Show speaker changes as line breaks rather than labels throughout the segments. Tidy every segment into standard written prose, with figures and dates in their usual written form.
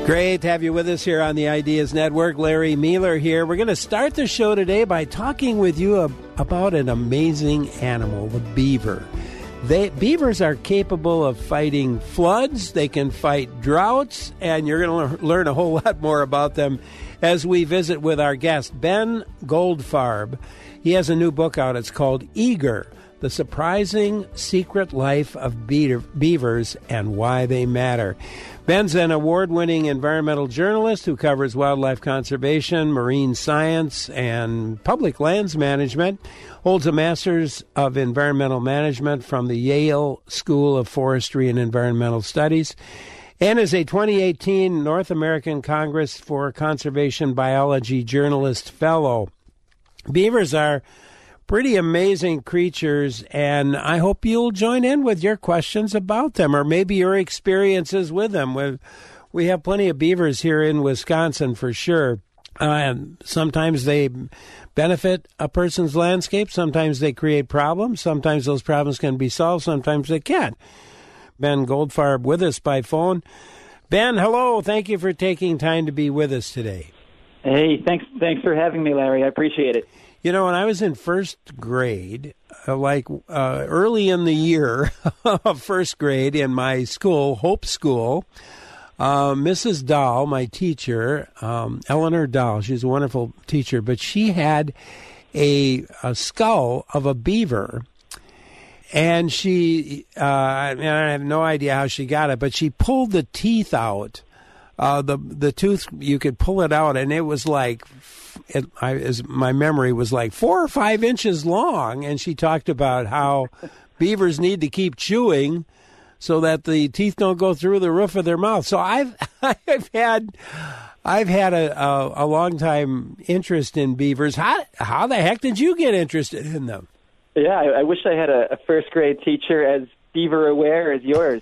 Great to have you with us here on the Ideas Network. Larry Mueller here. We're going to start the show today by talking with you about an amazing animal, the beaver. Beavers are capable of fighting floods. They can fight droughts, and you're going to learn a whole lot more about them as we visit with our guest, Ben Goldfarb. He has a new book out. It's called Eager: The Surprising Secret Life of Beavers and Why They Matter. Ben's an award-winning environmental journalist who covers wildlife conservation, marine science, and public lands management. Holds a Master's of Environmental Management from the Yale School of Forestry and Environmental Studies, and is a 2018 North American Congress for Conservation Biology Journalist Fellow. Beavers are pretty amazing creatures, and I hope you'll join in with your questions about them, or maybe your experiences with them. We have plenty of beavers here in Wisconsin for sure. Sometimes they benefit a person's landscape. Sometimes they create problems. Sometimes those problems can be solved. Sometimes they can't. Ben Goldfarb with us by phone. Ben, hello. Thank you for taking time to be with us today.
Hey, thanks for having me, Larry. I appreciate it.
You know, when I was in first grade, early in the year of first grade in my school, Hope School, Mrs. Dahl, my teacher, Eleanor Dahl, she's a wonderful teacher, but she had a skull of a beaver, and I have no idea how she got it, but she pulled the teeth out. The tooth, you could pull it out, and it was like, my memory was like 4 or 5 inches long, and she talked about how beavers need to keep chewing so that the teeth don't go through the roof of their mouth. So I've had a long time interest in beavers. How the heck did you get interested in them?
Yeah, I wish I had a first grade teacher as beaver aware as yours.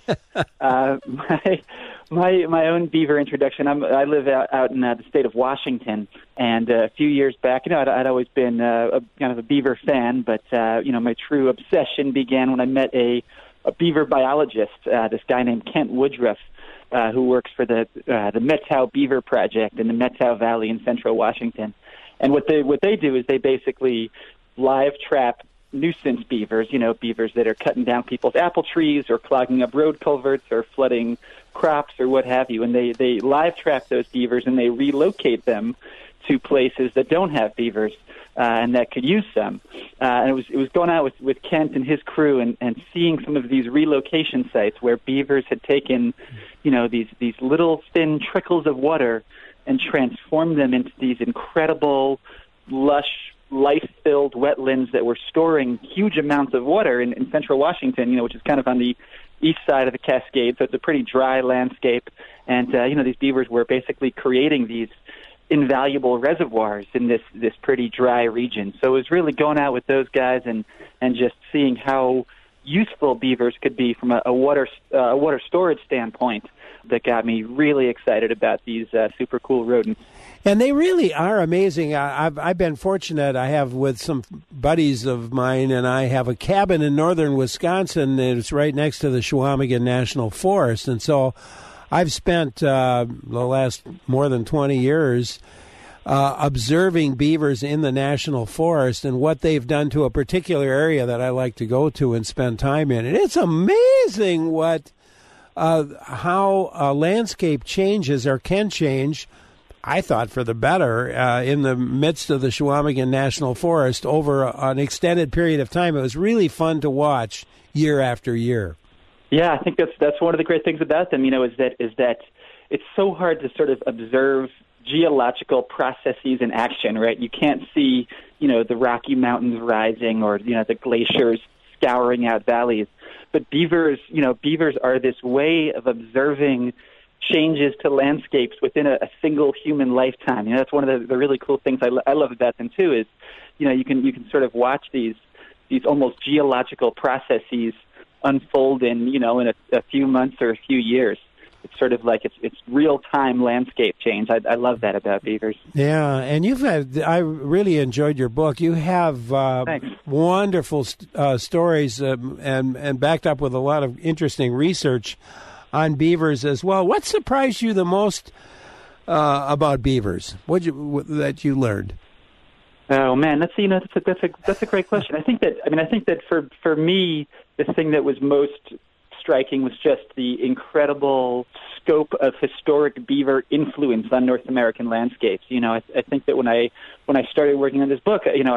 My own beaver introduction. I live out in the state of Washington, and a few years back, I'd always been kind of a beaver fan, but my true obsession began when I met a beaver biologist, this guy named Kent Woodruff, who works for the Methow Beaver Project in the Methow Valley in central Washington. And what they do is they basically live trap nuisance beavers, beavers that are cutting down people's apple trees or clogging up road culverts or flooding crops or what have you. And they live trap those beavers and they relocate them to places that don't have beavers and that could use them. And it was going out with Kent and his crew and seeing some of these relocation sites where beavers had taken, these little thin trickles of water and transformed them into these incredible, lush, life-filled wetlands that were storing huge amounts of water in central Washington, which is kind of on the east side of the Cascades, so it's a pretty dry landscape. And, these beavers were basically creating these invaluable reservoirs in this pretty dry region. So it was really going out with those guys and just seeing how useful beavers could be from a water storage standpoint that got me really excited about these super cool rodents.
And they really are amazing. I've been fortunate. I have with some buddies of mine, and I have a cabin in northern Wisconsin. It's right next to the Chequamegon National Forest. And so I've spent the last more than 20 years observing beavers in the National Forest and what they've done to a particular area that I like to go to and spend time in. And it's amazing how a landscape changes or can change, I thought, for the better in the midst of the Chequamegon National Forest over an extended period of time. It was really fun to watch year after year.
Yeah, I think that's one of the great things about them, is that it's so hard to sort of observe geological processes in action, right? You can't see, the Rocky Mountains rising or, the glaciers scouring out valleys. But beavers are this way of observing changes to landscapes within a single human lifetime. That's one of the really cool things I love about them too. Is you can sort of watch these almost geological processes unfold in a few months or a few years. It's sort of like it's real time landscape change. I love that about beavers.
Yeah, and I really enjoyed your book. You have wonderful stories and backed up with a lot of interesting research on beavers as well. What surprised you the most about beavers? That you learned?
Oh man, that's a great question. I think that for me, the thing that was most striking was just the incredible scope of historic beaver influence on North American landscapes. I think that when I started working on this book, I'm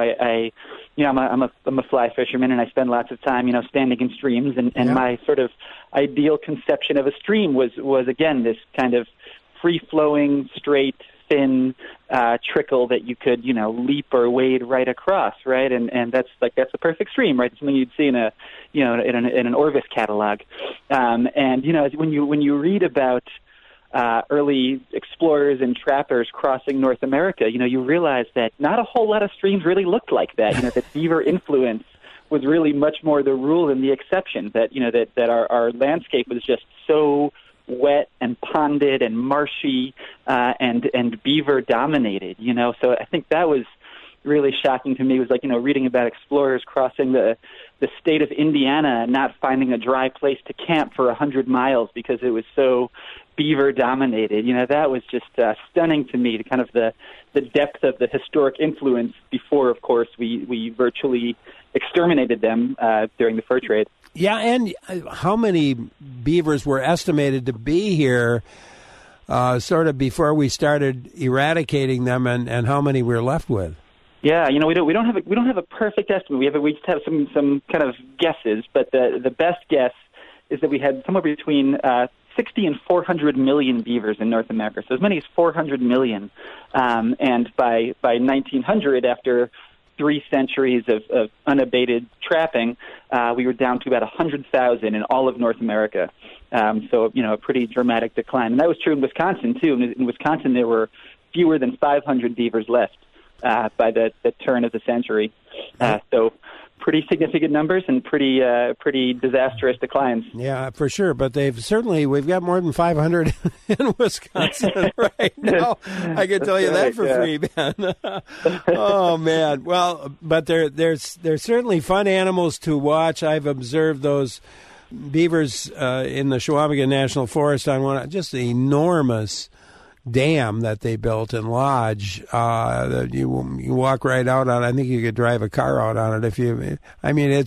a fly fisherman, and I spend lots of time, standing in streams, and my sort of ideal conception of a stream was again this kind of free-flowing, straight, thin trickle that you could, leap or wade right across, right? And that's the perfect stream, right? It's something you'd see in an Orvis catalog. And when you read about early explorers and trappers crossing North America, you realize that not a whole lot of streams really looked like that. That beaver influence was really much more the rule than the exception. That our landscape was just so wet and ponded and marshy and beaver dominated, So I think that was really shocking to me. It was reading about explorers crossing the state of Indiana and not finding a dry place to camp for 100 miles because it was so beaver dominated. That was just stunning to me, kind of the depth of the historic influence before, of course, we virtually exterminated them during the fur trade.
Yeah, and how many beavers were estimated to be here sort of before we started eradicating them, and how many we're left with?
Yeah, we don't have a perfect estimate. We just have some kind of guesses, but the best guess is that we had somewhere between 60 and 400 million beavers in North America, so as many as 400 million. And by 1900, after 3 centuries of unabated trapping, we were down to about 100,000 in all of North America. So, a pretty dramatic decline. And that was true in Wisconsin, too. In Wisconsin, there were fewer than 500 beavers left by the turn of the century. So pretty significant numbers and pretty disastrous declines.
Yeah, for sure. But we've got more than 500 in Wisconsin right now. I can tell you that for free, man. Oh man. Well, but they're certainly fun animals to watch. I've observed those beavers in the Chequamegon National Forest on just the enormous dam that they built in Lodge. You walk right out on it. I think you could drive a car out on it if you. I mean,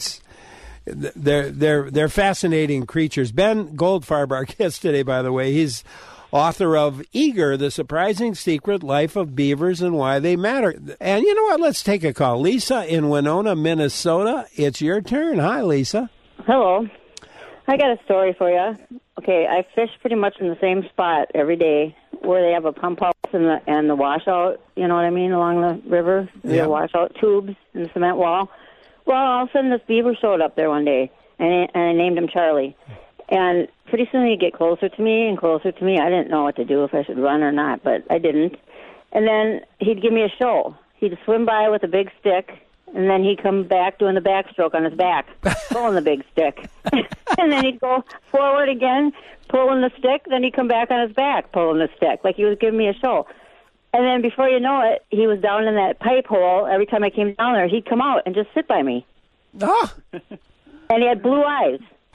they're fascinating creatures. Ben Goldfarb, our guest today, by the way, he's author of Eager: The Surprising Secret Life of Beavers and Why They Matter. And you know what? Let's take a call. Lisa in Winona, Minnesota. It's your turn. Hi, Lisa.
Hello. I got a story for you. Okay, I fish pretty much in the same spot every day where they have a pump house and the washout, you know what I mean, along the river. The washout tubes and the cement wall. Well, all of a sudden this beaver showed up there one day, and I named him Charlie. And pretty soon he'd get closer to me and closer to me. I didn't know what to do, if I should run or not, but I didn't. And then he'd give me a show. He'd swim by with a big stick, and then he'd come back doing the backstroke on his back, pulling the big stick. And then he'd go forward again, pulling the stick. Then he'd come back on his back, pulling the stick, like he was giving me a show. And then before you know it, he was down in that pipe hole. Every time I came down there, he'd come out and just sit by me.
Oh.
And he had blue eyes.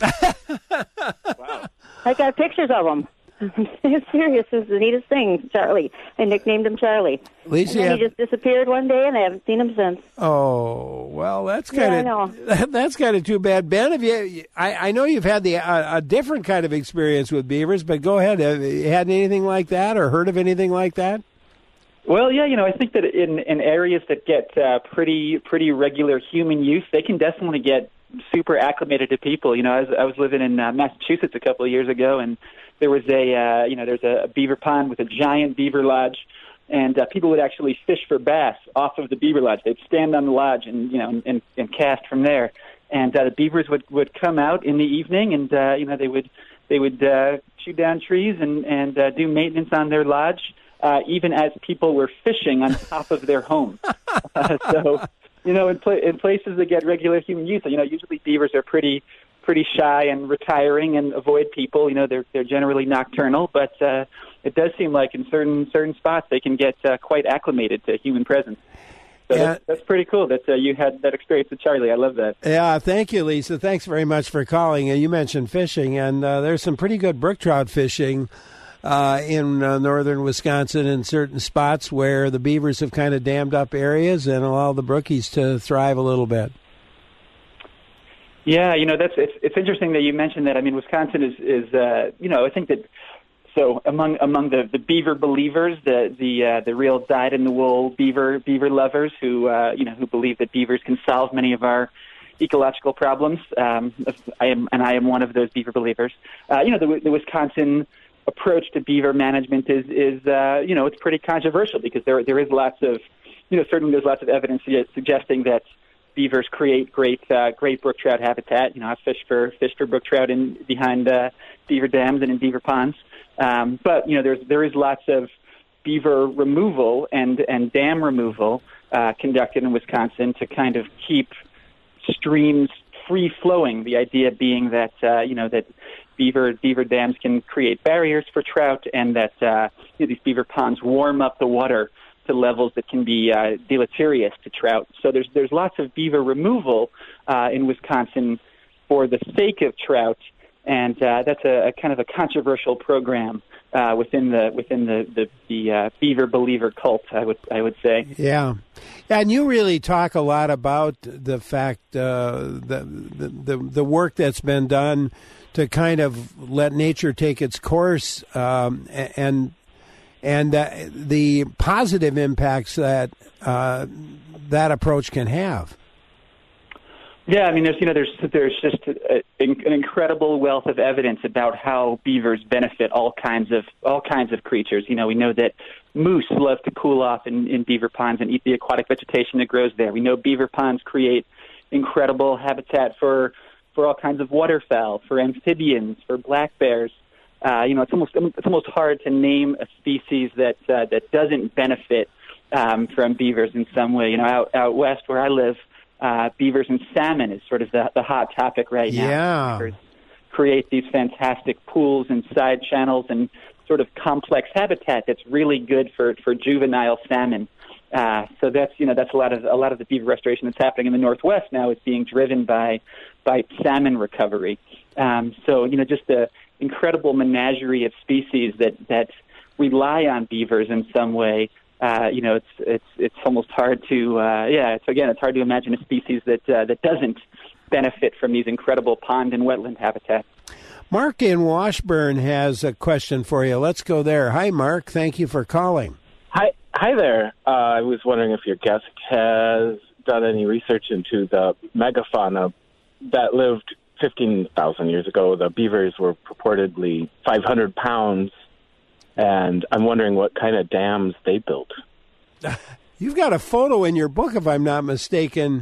Wow.
I got pictures of him. I'm serious. It was the neatest thing, Charlie. I nicknamed him Charlie.
Lisa,
and then he just disappeared one day, and I haven't seen him since.
Oh, well, that's kind of too bad. Ben, I know you've had a different kind of experience with beavers, but go ahead. Have you had anything like that or heard of anything like that?
Well, yeah, I think that in areas that get pretty regular human use, they can definitely get super acclimated to people. I was living in Massachusetts a couple of years ago, and there was there's a beaver pond with a giant beaver lodge, and people would actually fish for bass off of the beaver lodge. They'd stand on the lodge and cast from there, and the beavers would come out in the evening, and they would shoot down trees and do maintenance on their lodge, even as people were fishing on top of their home. So, in places that get regular human use, usually beavers are pretty shy and retiring and avoid people. They're generally nocturnal, but it does seem like in certain spots they can get quite acclimated to human presence. So that's pretty cool that you had that experience with Charlie. I love that.
Yeah, thank you, Lisa. Thanks very much for calling. You mentioned fishing, and there's some pretty good brook trout fishing in northern Wisconsin in certain spots where the beavers have kind of dammed up areas and allowed the brookies to thrive a little bit.
Yeah, it's interesting that you mentioned that. I mean, Wisconsin is I think that. So among the beaver believers, the real dyed-in-the-wool beaver lovers who believe that beavers can solve many of our ecological problems, I am one of those beaver believers. The Wisconsin approach to beaver management is it's pretty controversial because there is lots of certainly there's lots of evidence suggesting that beavers create great brook trout habitat. I've fished for brook trout behind beaver dams and in beaver ponds. But there is lots of beaver removal and dam removal conducted in Wisconsin to kind of keep streams free flowing. The idea being that that beaver dams can create barriers for trout, and that these beaver ponds warm up the water to levels that can be deleterious to trout. So there's lots of beaver removal in Wisconsin for the sake of trout. And that's a kind of a controversial program within the beaver believer cult, I would say.
Yeah, and you really talk a lot about the fact the work that's been done to kind of let nature take its course, and the positive impacts that that approach can have.
Yeah, I mean, there's just an incredible wealth of evidence about how beavers benefit all kinds of creatures. We know that moose love to cool off in beaver ponds and eat the aquatic vegetation that grows there. We know beaver ponds create incredible habitat for all kinds of waterfowl, for amphibians, for black bears. It's almost hard to name a species that doesn't benefit from beavers in some way. Out west where I live. Beavers and salmon is sort of the hot topic right now.
Yeah.
Beavers create these fantastic pools and side channels and sort of complex habitat that's really good for juvenile salmon. So that's a lot of the beaver restoration that's happening in the Northwest now is being driven by salmon recovery. So just the incredible menagerie of species that rely on beavers in some way. It's almost hard to it's hard to imagine a species that doesn't benefit from these incredible pond and wetland habitats.
Mark in Washburn has a question for you. Let's go there. Hi, Mark. Thank you for calling.
Hi there. I was wondering if your guest has done any research into the megafauna that lived 15,000 years ago. The beavers were purportedly 500 pounds. And I'm wondering what kind of dams they built.
You've got a photo in your book, if I'm not mistaken,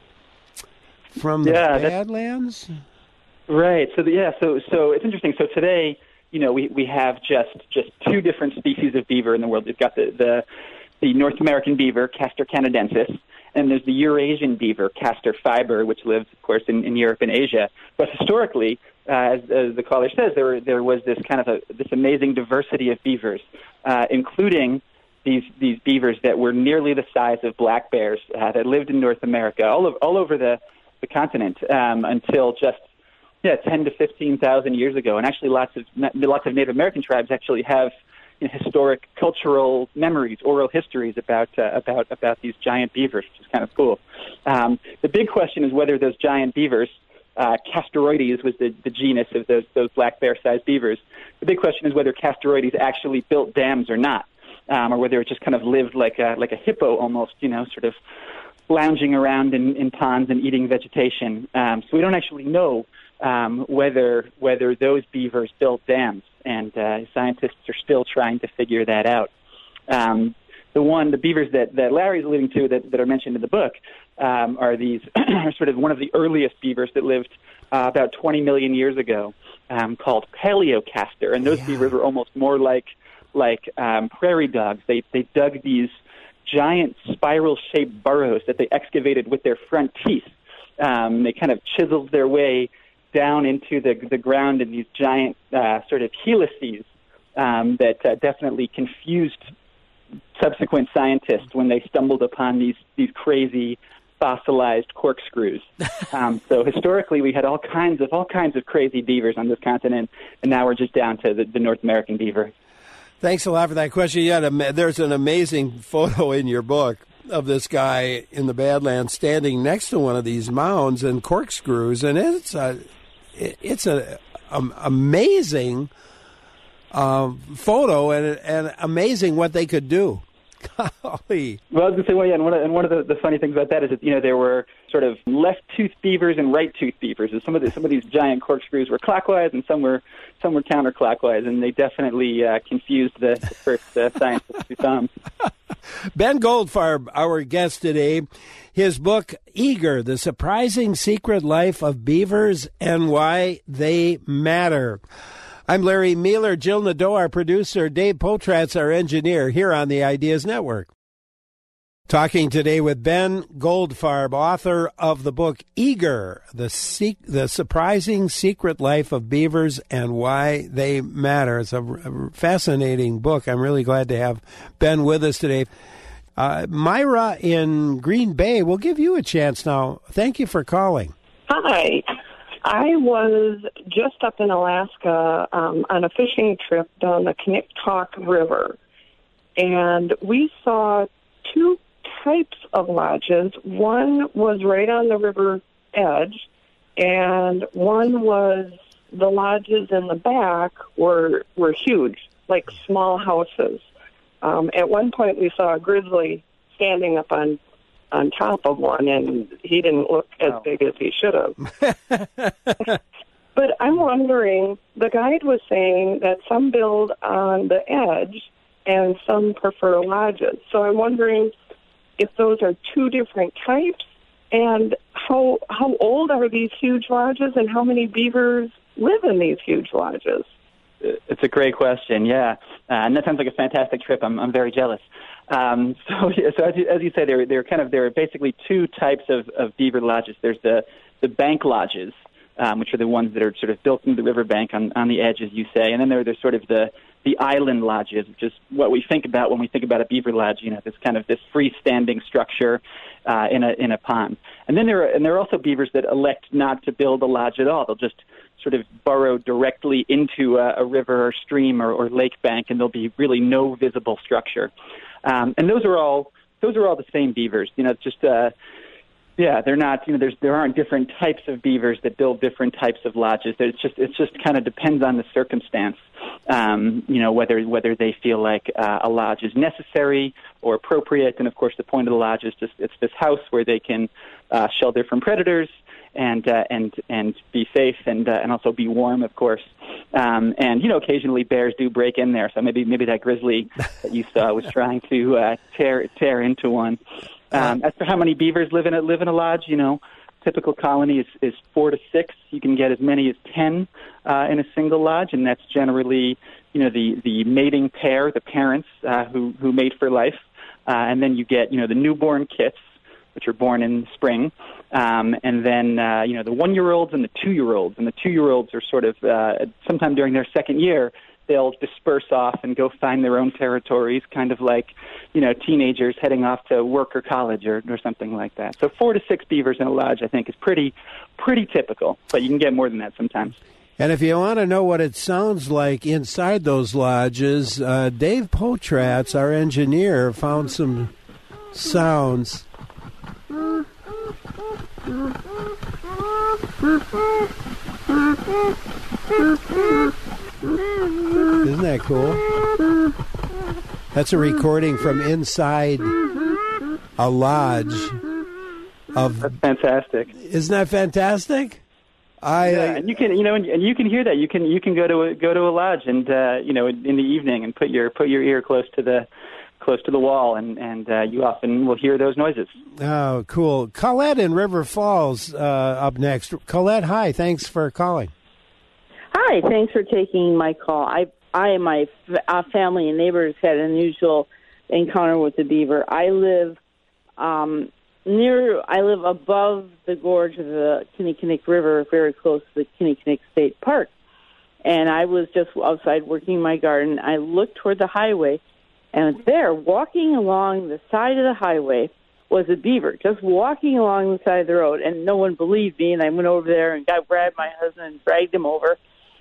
from the Badlands?
Right. So it's interesting. So today, we have just two different species of beaver in the world. We've got the North American beaver, Castor canadensis, and there's the Eurasian beaver, Castor fiber, which lives, of course, in Europe and Asia. But historically, as the caller says, there was this kind of this amazing diversity of beavers, including these beavers that were nearly the size of black bears that lived in North America, all over the continent until just 10 to 15,000 years ago. And actually, lots of Native American tribes actually have historic cultural memories, oral histories about these giant beavers, which is kind of cool. The big question is whether those giant beavers, Castoroides was the genus of those black bear-sized beavers. The big question is whether Castoroides actually built dams or not, or whether it just kind of lived like a hippo almost, sort of lounging around in ponds and eating vegetation. So we don't actually know whether those beavers built dams, and scientists are still trying to figure that out. The beavers that Larry's alluding to that are mentioned in the book are these are sort of one of the earliest beavers that lived about 20 million years ago, called Paleocastor, and those beavers were almost more like prairie dogs. They dug these giant spiral-shaped burrows that they excavated with their front teeth. They kind of chiseled their way down into the ground in these giant sort of helices that definitely confused subsequent scientists when they stumbled upon these crazy fossilized corkscrews. So historically, we had all kinds of crazy beavers on this continent, and now we're just down to the North American beaver.
Thanks a lot for that question. Yeah, there's an amazing photo in your book of this guy in the Badlands standing next to one of these mounds and corkscrews, and it's a amazing photo and amazing what they could do. Golly.
Well, I was going to say, well, yeah, and one of the funny things about that is that, there were sort of left-toothed beavers and right-toothed beavers. Some of these giant corkscrews were clockwise, and some were counterclockwise, and they definitely confused the first scientists who saw them.
Ben Goldfarb, our guest today. His book, Eager, The Surprising Secret Life of Beavers and Why They Matter. I'm Larry Mueller, Jill Nadeau, our producer, Dave Potratz, our engineer, here on the Ideas Network. Talking today with Ben Goldfarb, author of the book Eager, The Surprising Secret Life of Beavers and Why They Matter. It's a fascinating book. I'm really glad to have Ben with us today. Myra in Green Bay, we'll give you a chance now. Thank you for calling.
Hi. I was just up in Alaska on a fishing trip down the Knicktauck River, and we saw two types of lodges. One was right on the river edge, and one was the lodges in the back were huge, like small houses. At one point, we saw a grizzly standing up on top of one, and he didn't look as big as he should have. But I'm wondering, the guide was saying that some build on the edge and some prefer lodges. So I'm wondering if those are two different types, and how old are these huge lodges, and how many beavers live in these huge lodges?
It's a great question, yeah. And that sounds like a fantastic trip. I'm very jealous. So as you say, there are basically two types of beaver lodges. There's the bank lodges, which are the ones that are sort of built into the riverbank on the edge, as you say, and then there's sort of the island lodges, which is what we think about when we think about a beaver lodge. This freestanding structure in a pond. And then there are also beavers that elect not to build a lodge at all. They'll just sort of burrow directly into a river or stream or lake bank, and there'll be really no visible structure. And those are all the same beavers. They're not. There aren't different types of beavers that build different types of lodges. It just kind of depends on the circumstance. Whether they feel like a lodge is necessary or appropriate. And of course, the point of the lodge is it's this house where they can shelter from predators and be safe and also be warm, of course. And occasionally bears do break in there. So maybe that grizzly that you saw was trying to tear into one. As for how many beavers live in a lodge, typical colony is 4 to 6. You can get as many as 10 in a single lodge, and that's generally the mating pair, the parents who mate for life, and then you get the newborn kits, which are born in spring, and then the 1-year-olds and the 2-year-olds, and the 2-year-olds are sort of sometime during their second year. They'll disperse off and go find their own territories, kind of like, teenagers heading off to work or college or something like that. So 4 to 6 beavers in a lodge, I think, is pretty typical, but you can get more than that sometimes.
And if you want to know what it sounds like inside those lodges, Dave Potratz, our engineer, found some sounds. Isn't that cool? That's a recording from inside a lodge
That's fantastic.
Isn't that fantastic?
And you can you can hear that. You can go to a lodge and in the evening and put your ear close to the wall, and you often will hear those noises. Oh,
cool. Colette in River Falls up next. Colette, hi. Thanks for calling.
Hi. Thanks for taking my call. I and my family and neighbors had an unusual encounter with the beaver. I live above the gorge of the Kinnickinnic River, very close to the Kinnickinnic State Park. And I was just outside working my garden. I looked toward the highway, and there, walking along the side of the highway, was a beaver just walking along the side of the road, and no one believed me, and I went over there and grabbed my husband and dragged him over.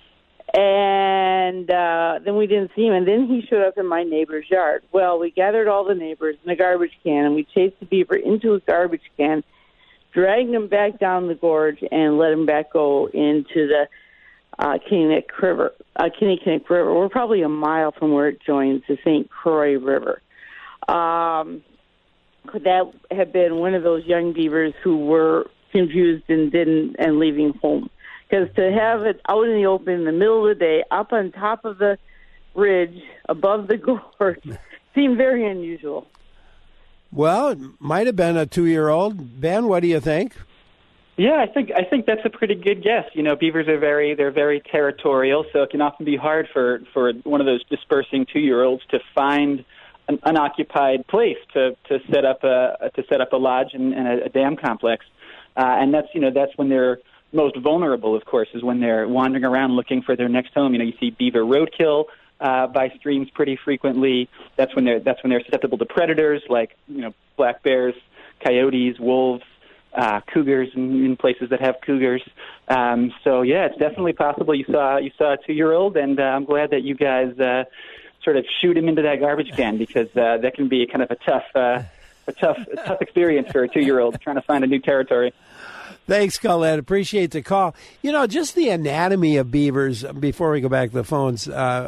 And then we didn't see him, and then he showed up in my neighbor's yard. Well, we gathered all the neighbors in a garbage can, and we chased the beaver into a garbage can, dragged him back down the gorge, and let him back go into the Kinnickinnic River. We're probably a mile from where it joins the St. Croix River. Could that have been one of those young beavers who were confused and leaving home? Because to have it out in the open in the middle of the day, up on top of the ridge, above the gorge, seemed very unusual.
Well, it might have been a 2-year-old. Ben, what do you think?
Yeah, I think that's a pretty good guess. You know, beavers are very territorial, so it can often be hard for one of those dispersing 2-year-olds to find an unoccupied place to set up a lodge and a dam complex, and that's when they're most vulnerable, of course, is when they're wandering around looking for their next home. You know, you see beaver roadkill by streams pretty frequently. That's when they're susceptible to predators like black bears, coyotes, wolves, cougars in places that have cougars. So yeah, it's definitely possible you saw a 2-year-old, and I'm glad that you guys sort of shoot him into that garbage can, because that can be kind of a tough experience for a 2-year-old trying to find a new territory.
Thanks, Colette. Appreciate the call. You know, just the anatomy of beavers, before we go back to the phones,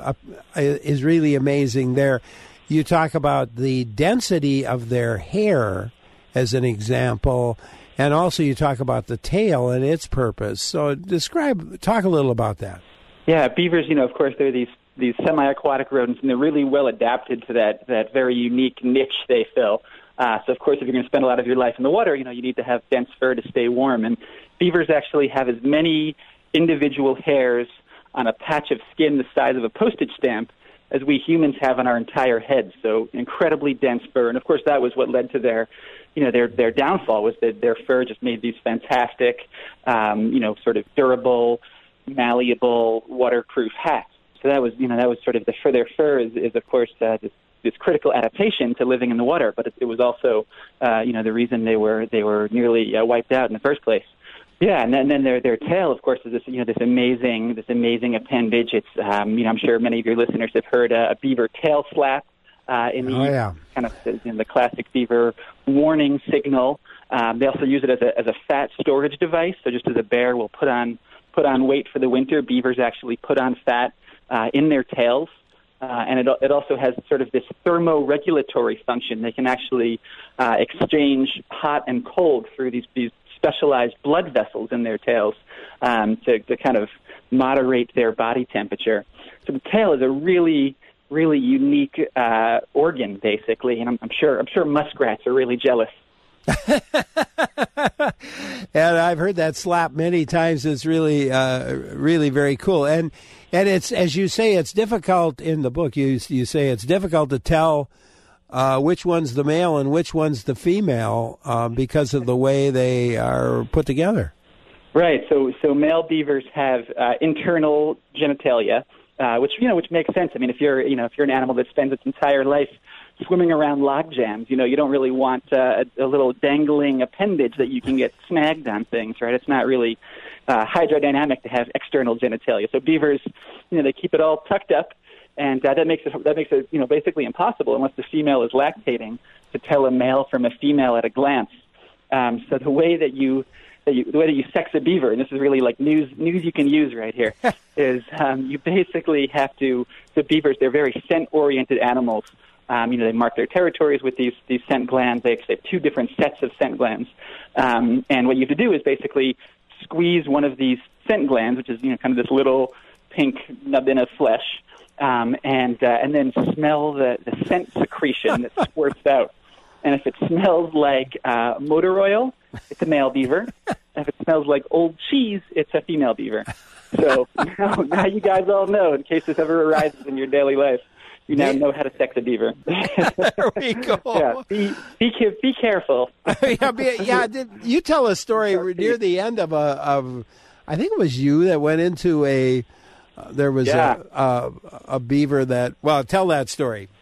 is really amazing there. You talk about the density of their hair as an example, and also you talk about the tail and its purpose. So talk a little about that.
Yeah, beavers, of course, they're these semi-aquatic rodents, and they're really well adapted to that very unique niche they fill. So, of course, if you're going to spend a lot of your life in the water, you need to have dense fur to stay warm. And beavers actually have as many individual hairs on a patch of skin the size of a postage stamp as we humans have on our entire head. So incredibly dense fur. And, of course, that was what led to their downfall, was that their fur just made these fantastic, sort of durable, malleable, waterproof hats. So that was sort of their fur is of course, this critical adaptation to living in the water, but it was also, the reason they were nearly wiped out in the first place. Yeah, and then their tail, of course, is this amazing appendage. It's I'm sure many of your listeners have heard a beaver tail slap in the classic beaver warning signal. They also use it as a fat storage device. So just as a bear will put on weight for the winter, beavers actually put on fat in their tails. And it also has sort of this thermoregulatory function. They can actually exchange hot and cold through these specialized blood vessels in their tails to kind of moderate their body temperature. So the tail is a really, really unique organ, basically, and I'm sure muskrats are really jealous.
And I've heard that slap many times. It's really, really very cool. And it's, as you say, it's difficult in the book. You say it's difficult to tell which one's the male and which one's the female because of the way they are put together.
Right. So male beavers have internal genitalia, which makes sense. I mean, if you're an animal that spends its entire life swimming around log jams, you don't really want a little dangling appendage that you can get snagged on things, right? It's not really hydrodynamic to have external genitalia. So beavers, they keep it all tucked up, and that makes it basically impossible unless the female is lactating to tell a male from a female at a glance. So the way that you sex a beaver, and this is really like news you can use right here, is you basically have to. The beavers, they're very scent-oriented animals. They mark their territories with these scent glands. They have 2 different sets of scent glands. And what you have to do is basically squeeze one of these scent glands, which is kind of this little pink nubbin of flesh, and then smell the scent secretion that squirts out. And if it smells like motor oil, it's a male beaver. If it smells like old cheese, it's a female beaver. So now you guys all know, in case this ever arises in your daily life. You now know how to sex a beaver.
There we go.
Yeah, be careful.
You tell a story near the end of I think it was you that went into there was a beaver that. Well, tell that story.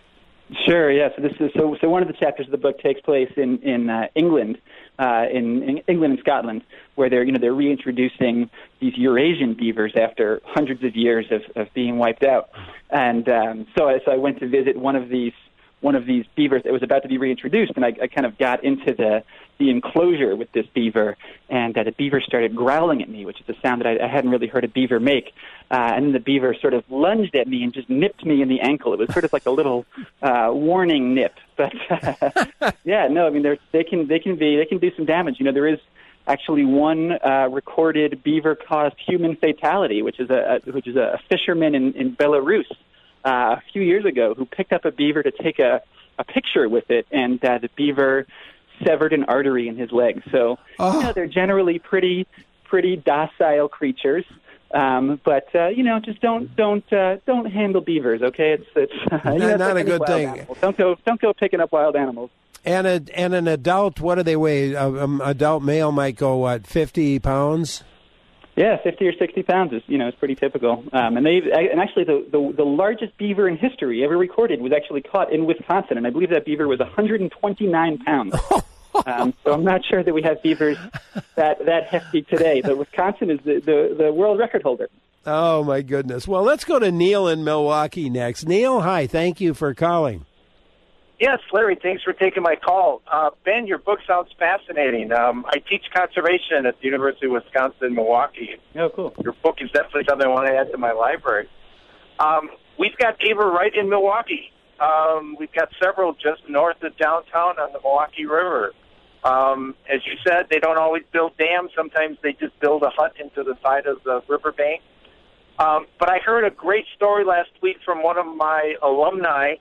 Sure. Yeah. So this is so one of the chapters of the book takes place in England, in England and Scotland, where they're reintroducing these Eurasian beavers after hundreds of years of being wiped out, and so I went to visit one of these beavers that was about to be reintroduced, and I kind of got into the enclosure with this beaver, and the beaver started growling at me, which is a sound that I hadn't really heard a beaver make. And then the beaver sort of lunged at me and just nipped me in the ankle. It was sort of like a little warning nip. But yeah, no, I mean they can do some damage. There is actually one recorded beaver-caused human fatality, which is a fisherman in Belarus a few years ago who picked up a beaver to take a picture with it, and the beaver severed an artery in his leg. So they're generally pretty docile creatures, but just don't handle beavers. Okay, it's
not a good thing.
Animals. Don't go picking up wild animals.
And an adult, what do they weigh? Adult male might go 50 pounds.
Yeah, 50 or 60 pounds is pretty typical. And actually the largest beaver in history ever recorded was actually caught in Wisconsin, and I believe that beaver was 129 pounds. So I'm not sure that we have beavers that hefty today, but Wisconsin is the world record holder.
Oh my goodness! Well, let's go to Neil in Milwaukee next. Neil, hi. Thank you for calling.
Yes, Larry, thanks for taking my call. Ben, your book sounds fascinating. I teach conservation at the University of Wisconsin-Milwaukee.
Oh, cool.
Your book is definitely something I want to add to my library. We've got beaver right in Milwaukee. We've got several just north of downtown on the Milwaukee River. As you said, they don't always build dams. Sometimes they just build a hut into the side of the riverbank. But I heard a great story last week from one of my alumni.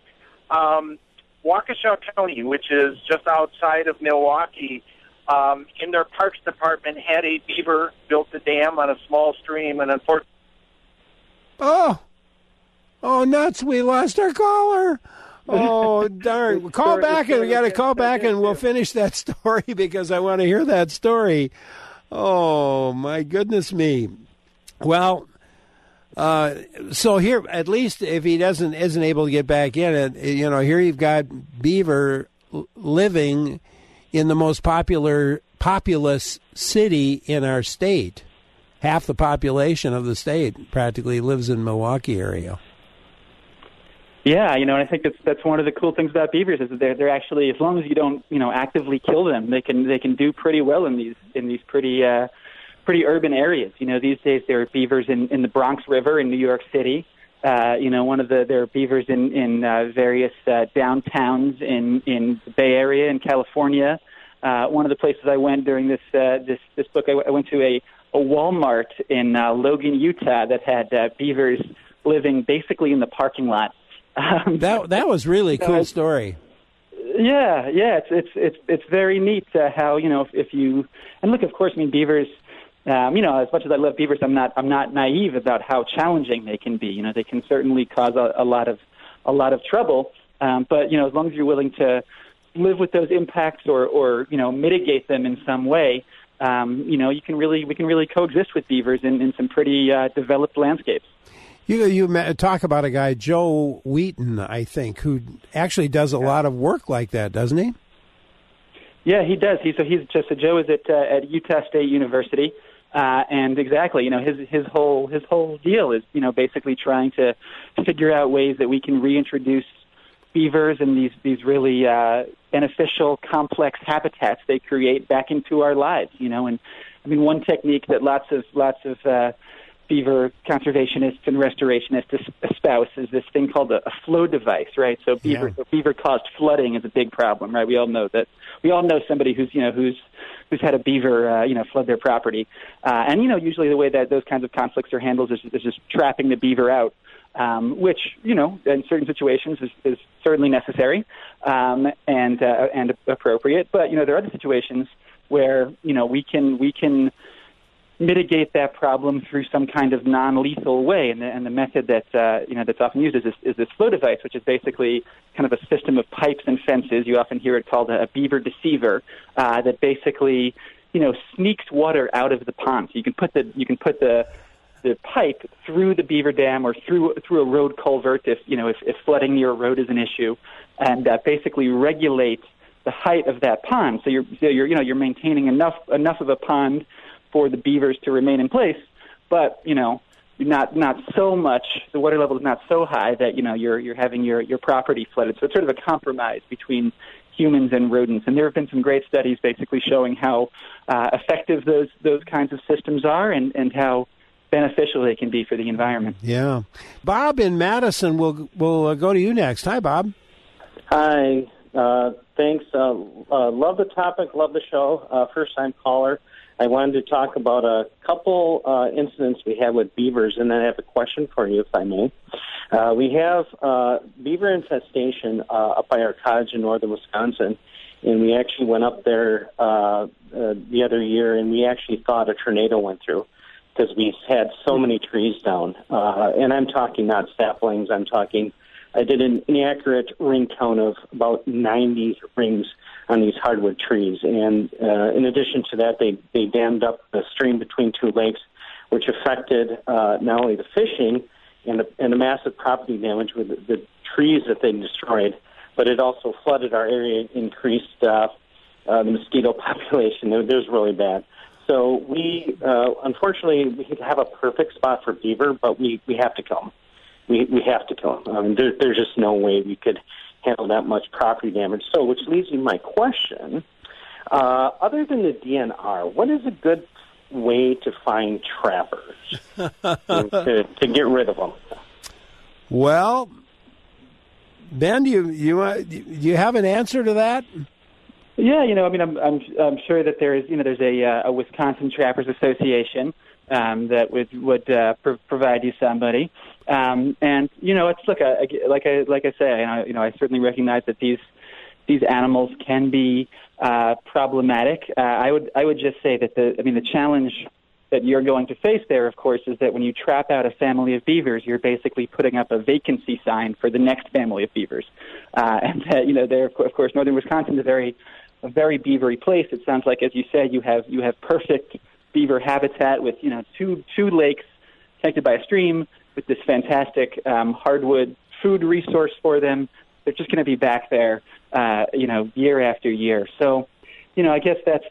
Waukesha County, which is just outside of Milwaukee, in their parks department had a beaver built a dam on a small stream, and unfortunately...
Oh, nuts, we lost our caller. Oh, darn. Call back, and we got to call back, and we'll finish that story because I want to hear that story. Oh, my goodness me. Well... so here, at least if he isn't able to get back in, here you've got beaver living in the most populous city in our state. Half the population of the state practically lives in Milwaukee area.
Yeah, and I think that's one of the cool things about beavers is that they're actually, as long as you don't actively kill them, they can do pretty well in these pretty urban areas. These days there are beavers in the Bronx River in New York City. There are beavers in various downtowns in the Bay Area in California. One of the places I went during this book, I went to a Walmart in Logan, Utah that had beavers living basically in the parking lot.
That was really a cool story.
Yeah, it's very neat how if you and look, of course, beavers. As much as I love beavers, I'm not naive about how challenging they can be. They can certainly cause a lot of trouble. But as long as you're willing to live with those impacts or mitigate them in some way, we can really coexist with beavers in some pretty developed landscapes.
You talk about a guy, Joe Wheaton, I think, who actually does a lot of work like that, doesn't he?
Yeah, he does. Joe is at Utah State University. And exactly, his whole deal is, basically trying to figure out ways that we can reintroduce beavers and these really beneficial, complex habitats they create back into our lives. And one technique that lots of beaver conservationists and restorationists espouse is this thing called a flow device, right? So beaver-caused flooding is a big problem, right? We all know somebody who's had a beaver, flood their property. And usually the way that those kinds of conflicts are handled is just trapping the beaver out, which, in certain situations is certainly necessary and appropriate. But, there are other situations where, we can mitigate that problem through some kind of non-lethal way. And the method that's often used is this flow device, which is basically kind of a system of pipes and fences. You often hear it called a beaver deceiver that basically, sneaks water out of the pond. So you can put the the pipe through the beaver dam or through a road culvert if flooding near a road is an issue, and basically regulate the height of that pond. So you're maintaining enough of a pond for the beavers to remain in place, but not so much. The water level is not so high that you're having your property flooded. So it's sort of a compromise between humans and rodents. And there have been some great studies basically showing how effective those kinds of systems are and how beneficial they can be for the environment.
Yeah. Bob in Madison, we'll go to you next. Hi, Bob.
Hi. Thanks. Love the topic. Love the show. First-time caller. I wanted to talk about a couple incidents we had with beavers, and then I have a question for you, if I may. We have beaver infestation up by our cottage in northern Wisconsin, and we actually went up there the other year, and we actually thought a tornado went through because we had so many trees down. And I'm talking not saplings. I did an inaccurate ring count of about 90 rings on these hardwood trees. And in addition to that, they dammed up the stream between two lakes, which affected not only the fishing and the massive property damage with the trees that they destroyed, but it also flooded our area, increased the mosquito population. It was really bad. So we, unfortunately, we have a perfect spot for beaver, but we have to kill them. We have to kill them. I mean, there's just no way we could handle that much property damage. So, which leads me to my question. Other than the DNR, what is a good way to find trappers to get rid of them?
Well, Ben, do you have an answer to that?
Yeah, I'm sure that there's a Wisconsin Trappers Association that would provide you somebody, and it's like I say, I certainly recognize that these animals can be problematic. I would just say that the challenge that you're going to face there, of course, is that when you trap out a family of beavers, you're basically putting up a vacancy sign for the next family of beavers, and there, of course, northern Wisconsin is a very beavery place. It sounds like, as you said, you have perfect beaver habitat with two lakes connected by a stream with this fantastic hardwood food resource for them. They're just going to be back there, year after year. So, I guess that's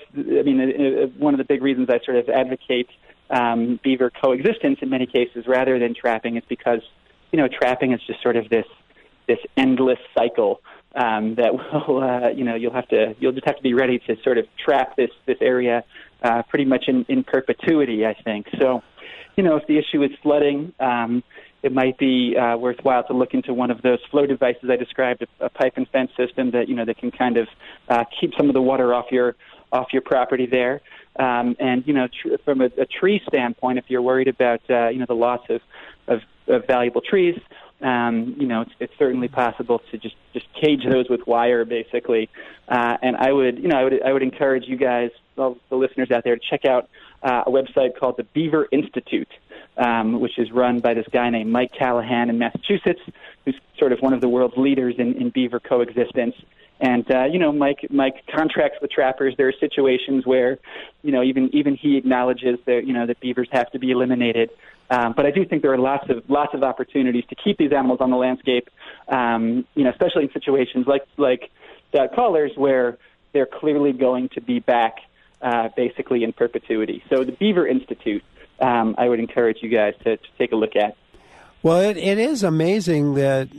one of the big reasons I sort of advocate beaver coexistence in many cases rather than trapping is because, trapping is just sort of this endless cycle that will, you'll just have to be ready to sort of trap this area pretty much in perpetuity, I think. So, if the issue is flooding, it might be worthwhile to look into one of those flow devices I described, a pipe and fence system that that can kind of keep some of the water off your property there. And from a tree standpoint, if you're worried about the loss of valuable trees, it's certainly possible to just cage those with wire, basically. And I would encourage you guys, all the listeners out there, to check out a website called the Beaver Institute, which is run by this guy named Mike Callahan in Massachusetts, who's sort of one of the world's leaders in beaver coexistence. And Mike contracts with trappers. There are situations where, even he acknowledges that that beavers have to be eliminated. But I do think there are lots of opportunities to keep these animals on the landscape. Especially in situations like that caller's where they're clearly going to be back basically in perpetuity. So the Beaver Institute, I would encourage you guys to take a look at.
Well, it is amazing that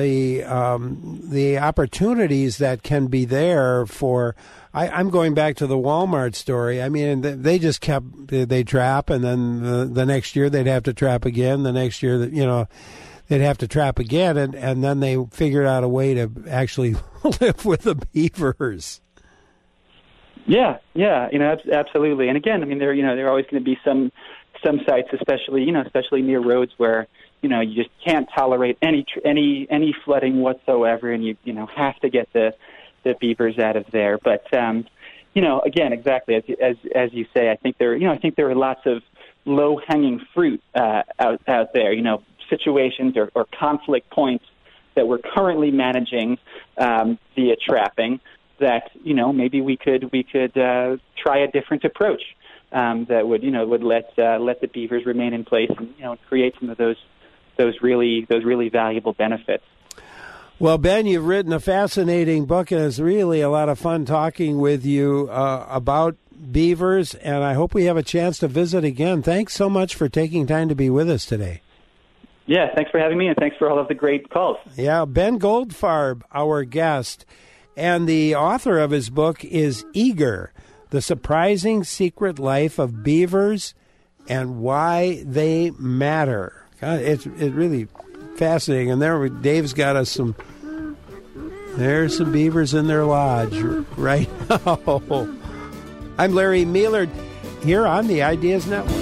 the opportunities that can be there for. I'm going back to the Walmart story. I mean, they just they trap, and then the next year they'd have to trap again. The next year, they'd have to trap again, and then they figured out a way to actually live with the beavers.
Yeah, absolutely. And again, I mean, there are always going to be some sites, especially near roads where you just can't tolerate any flooding whatsoever, and you have to get the beavers out of there. But again, exactly as you say, I think there are lots of low hanging fruit out there. Situations or conflict points that we're currently managing via trapping. That maybe we could try a different approach. that would let the beavers remain in place and create some of those really valuable benefits.
Well, Ben, you've written a fascinating book, and it's really a lot of fun talking with you about beavers, and I hope we have a chance to visit again. Thanks so much for taking time to be with us today.
Yeah, thanks for having me, and thanks for all of the great calls.
Yeah, Ben Goldfarb, our guest, and the author of his book is Eager, The Surprising Secret Life of Beavers and Why They Matter. God, it's really fascinating. And Dave's got us there's some beavers in their lodge right now. I'm Larry Meillard here on the Ideas Network.